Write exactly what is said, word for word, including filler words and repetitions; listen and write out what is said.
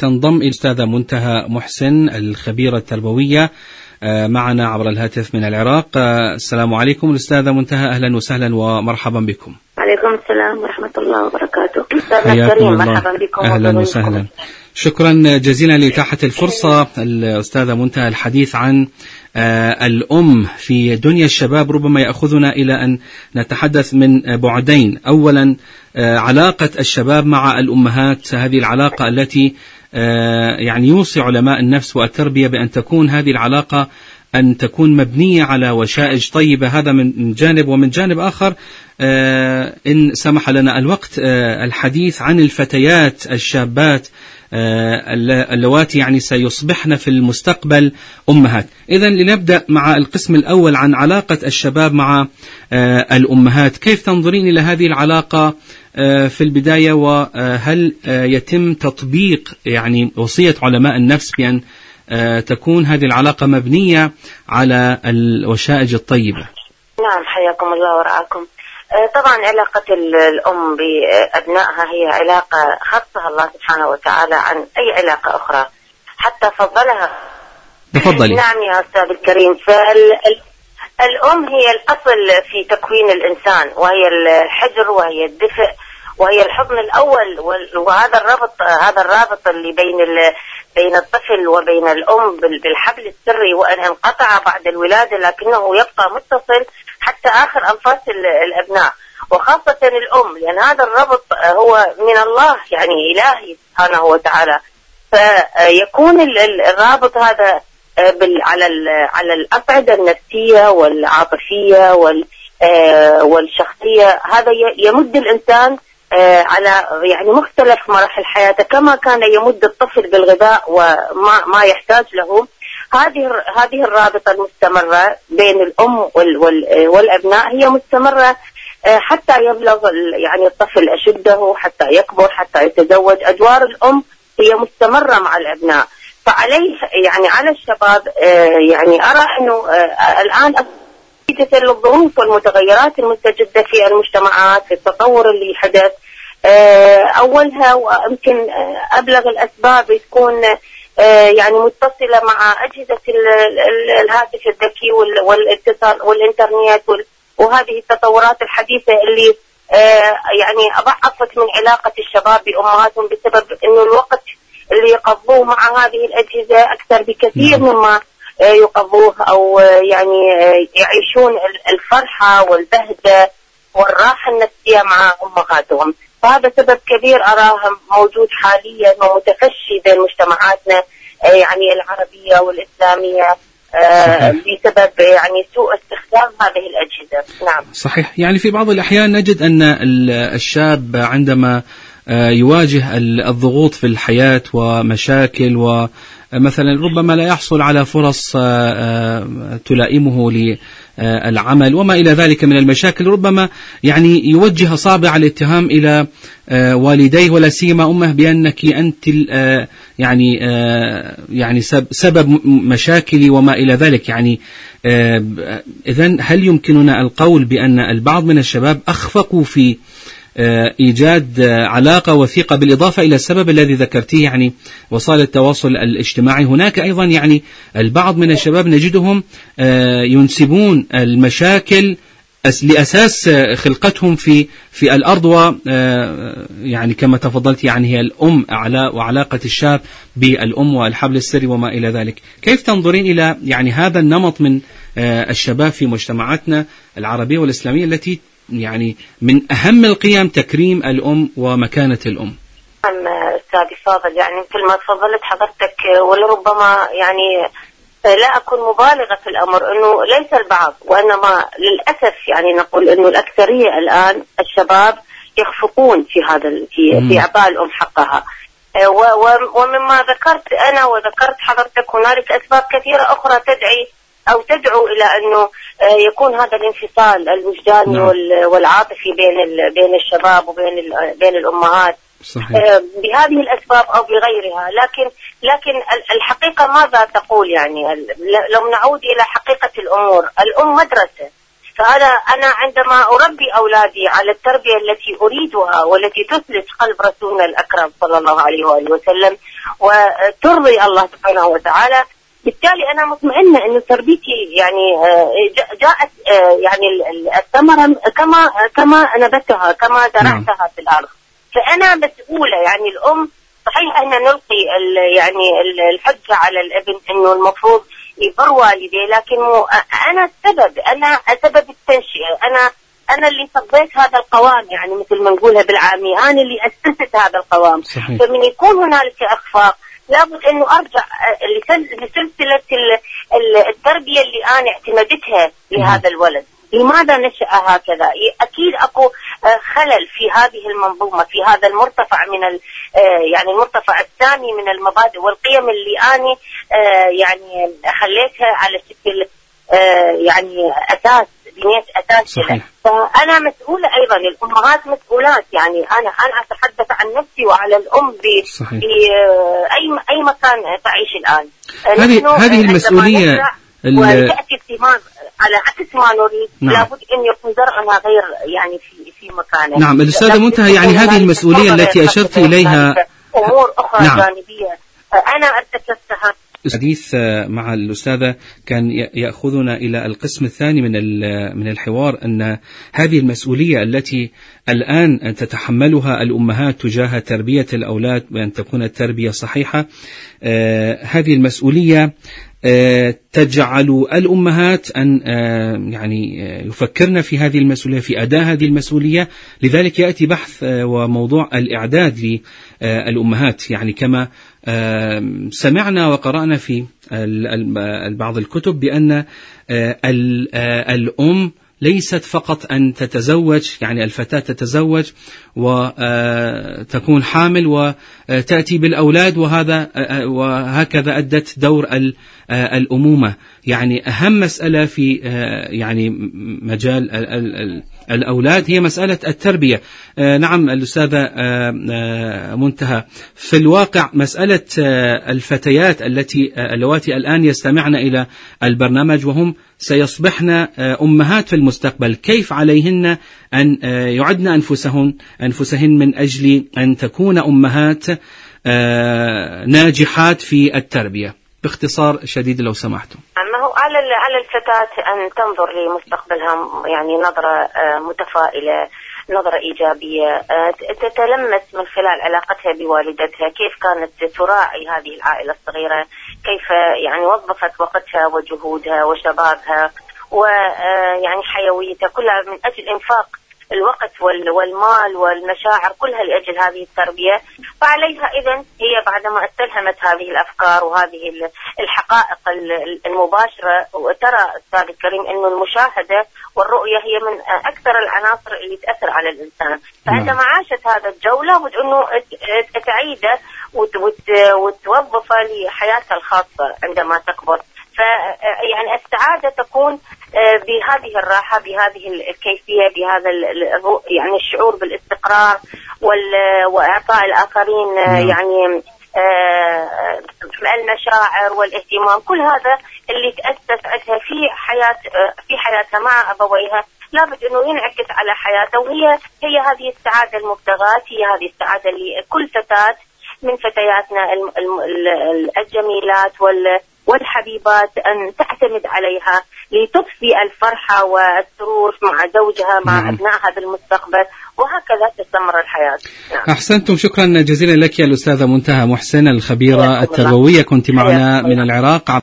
تنضم إلى الأستاذة منتهى محسن الخبيرة التربوية معنا عبر الهاتف من العراق. السلام عليكم الأستاذة منتهى، أهلا وسهلا ومرحبا بكم. عليكم السلام ورحمة الله وبركاته. حياكم الله. مرحبا بكم. أهلا وسهلا. شكرا جزيلا لإتاحة الفرصة الأستاذة منتهى الحديث عن الأم في دنيا الشباب. ربما يأخذنا إلى أن نتحدث من بعدين. أولا علاقة الشباب مع الأمهات، هذه العلاقة التي يعني يوصي علماء النفس والتربية بأن تكون هذه العلاقة أن تكون مبنية على وشائج طيبة. هذا من جانب، ومن جانب آخر إن سمح لنا الوقت الحديث عن الفتيات الشابات اللواتي يعني سيصبحن في المستقبل أمهات. إذن لنبدأ مع القسم الأول عن علاقة الشباب مع الأمهات. كيف تنظرين إلى هذه العلاقة في البداية، وهل يتم تطبيق يعني وصية علماء النفس بأن تكون هذه العلاقة مبنية على الوشائج الطيبة؟ نعم، حياكم الله ورعاكم. طبعا علاقة الأم بأبنائها هي علاقة خصها الله سبحانه وتعالى عن أي علاقة أخرى، حتى فضلها. تفضلي. نعم يا أستاذ الكريم. فالأم هي الأصل في تكوين الإنسان، وهي الحجر وهي الدفء وهي الحضن الأول، وهذا الرابط هذا الرابط اللي بين بين الطفل وبين الأم بالحبل السري، وأن انقطع بعد الولادة لكنه يبقى متصل حتى آخر أنفاس الأبناء، وخاصة الأم، لأن هذا الربط هو من الله يعني إلهي سبحانه وتعالى. فيكون الرابط هذا على على الأصعدة النفسية والعاطفية والشخصية، هذا يمد الإنسان على يعني مختلف مراحل حياته، كما كان يمد الطفل بالغذاء وما ما يحتاج له. هذه هذه الرابطة المستمرة بين الأم والأبناء هي مستمرة حتى يبلغ يعني الطفل أشده، حتى يكبر، حتى يتزوج. أدوار الأم هي مستمرة مع الأبناء. فعليه يعني على الشباب يعني أرى أنه الآن نتيجة للظروف والمتغيرات المستجدة في المجتمعات، في التطور اللي حدث، أولها ويمكن أبلغ الأسباب تكون يعني متصلة مع أجهزة الهاتف الذكي والاتصال والإنترنت وهذه التطورات الحديثة اللي يعني ضعفت من علاقة الشباب بأمهاتهم، بسبب إنه الوقت اللي يقضوه مع هذه الأجهزة أكثر بكثير مما يقضوه أو يعني يعيشون الفرحة والبهجة والراحة النفسية مع أمهاتهم. فهذا سبب كبير أراه موجود حاليا ومتفشي بين مجتمعاتنا يعني العربية والإسلامية بسبب يعني سوء استخدام هذه الأجهزة. نعم صحيح. يعني في بعض الأحيان نجد أن الشاب عندما يواجه الضغوط في الحياة ومشاكل، ومثلا ربما لا يحصل على فرص تلائمه للعمل وما إلى ذلك من المشاكل، ربما يعني يوجه أصابع الاتهام إلى والديه ولا سيما أمه بأنك أنت يعني يعني سبب مشاكلي وما إلى ذلك. يعني إذن هل يمكننا القول بأن البعض من الشباب أخفقوا في إيجاد علاقة وثيقة، بالإضافة إلى السبب الذي ذكرتيه يعني وسائل التواصل الاجتماعي؟ هناك أيضا يعني البعض من الشباب نجدهم ينسبون المشاكل لأساس خلقتهم في في الأرض، و يعني كما تفضلت يعني هي الأم وعلاقة الشاب بالأم والحبل السري وما إلى ذلك. كيف تنظرين إلى يعني هذا النمط من الشباب في مجتمعاتنا العربية والإسلامية التي يعني من أهم القيم تكريم الأم ومكانة الأم؟ نعم أستاذي فاضل، يعني مثل ما تفضلت حضرتك، ولربما يعني لا أكون مبالغة في الأمر أنه ليس البعض، وإنما للأسف يعني نقول أنه الأكثرية الآن الشباب يخفقون في هذا في في إعطاء الأم حقها. ومما ذكرت أنا وذكرت حضرتك هنالك أسباب كثيرة أخرى تدعي أو تدعو إلى أنه يكون هذا الانفصال الوجداني والعاطفي بين بين الشباب وبين بين الأمهات. صحيح. بهذه الأسباب أو بغيرها. لكن لكن الحقيقة ماذا تقول؟ يعني لو نعود إلى حقيقة الأمور، الأم مدرسة. فأنا أنا عندما أربي أولادي على التربية التي أريدها والتي تثلث قلب رسولنا الأكرم صلى الله عليه وآله وسلم، وترضي الله سبحانه وتعالى. بالتالي أنا مطمئنة إنه تربيتي يعني جاءت يعني الثمرة كما كما نبتها كما زرعتها في الأرض. فأنا مسؤولة، يعني الأم صحيح أن نلقي يعني الحجة على الابن إنه المفروض يبر والديه، لكن أنا السبب، أنا سبب التنشئة، أنا أنا اللي صبيت هذا القوام، يعني مثل ما نقولها بالعامي أنا اللي أسست هذا القوام. صحيح. فمن يكون هنالك إخفاق لابد إنه أرجع لسلسلة التربية اللي أنا اعتمدتها لهذا الولد. لماذا نشأ هكذا؟ أكيد أكو خلل في هذه المنظومة، في هذا المرتفع من يعني المرتفع الثاني من المبادئ والقيم اللي أنا يعني خليتها على شكل يعني أساس، بنيت أساس كذا. فأنا مسؤولة أيضا، الأمهات مسؤولات، يعني أنا أنا أتحدث عن نفسي وعلى الأم في أي أي مكان تعيش الآن. هذه هذه المسؤولية وتأتي الثمار على عكس ما نريد. نعم. لابد أن يكون زرعنا غير يعني في في مكانه. نعم الأستاذة منتهى، يعني هذه المسؤولية التي أشرت إليها أمور أخرى. نعم. جانبية أنا ارتكبتها. الحديث مع الأستاذة كان يأخذنا إلى القسم الثاني من من الحوار، أن هذه المسؤولية التي الآن تتحملها الأمهات تجاه تربية الأولاد بأن تكون التربية صحيحة، هذه المسؤولية تجعل الأمهات أن يعني يفكرن في هذه المسؤولية، في أداء هذه المسؤولية. لذلك يأتي بحث وموضوع الإعداد للأمهات، يعني كما سمعنا وقرأنا في بعض الكتب بأن الأم ليست فقط أن تتزوج، يعني الفتاة تتزوج وتكون حامل وتأتي بالأولاد، وهذا وهكذا أدت دور الأمومة. يعني أهم مسألة في يعني مجال الأولاد هي مسألة التربية. نعم الأستاذة منتهى، في الواقع مسألة الفتيات التي اللواتي الآن يستمعن إلى البرنامج وهم سيصبحن أمهات في المستقبل، كيف عليهن أن يعدن أنفسهن أنفسهن من أجل أن تكون أمهات ناجحات في التربية؟ باختصار شديد لو سمحتم. ما هو على على الفتاة أن تنظر لمستقبلها يعني نظرة متفائلة، نظرة إيجابية، تتلمس من خلال علاقتها بوالدتها كيف كانت تراعي هذه العائلة الصغيرة، كيف يعني وظفت وقتها وجهودها وشبابها ويعني حيويتها كلها من أجل إنفاق الوقت والمال والمشاعر كلها لأجل هذه التربية. فعليها إذن هي بعدما استلهمت هذه الأفكار وهذه الحقائق المباشرة، وترى أستاذ الكريم أنه المشاهدة والرؤية هي من أكثر العناصر اللي تأثر على الإنسان. فعندما عاشت هذا الجو لابد أنه تعيده وتوظفه لحياتها الخاصة عندما تكبر. فيعني السعادة تكون بهذه الراحة، بهذه الكيفية، بهذا يعني الشعور بالاستقرار وإعطاء الآخرين يعني المشاعر والاهتمام، كل هذا اللي تأسس عندها في حياة في حياتها مع أبويها لابد أنه ينعكس على حياتها. وهي هي هذه السعادة المبتغاة، هي هذه السعادة اللي كل فتاة من فتياتنا الجميلات والحبيبات أن تعتمد عليها لتضفي الفرحة والسرور مع زوجها مع نعم. أبنائها بالمستقبل، وهكذا تستمر الحياة. نعم. أحسنتم، شكرا جزيلا لك يا الأستاذة منتهى محسن الخبيرة التربوية، كنت معنا من العراق.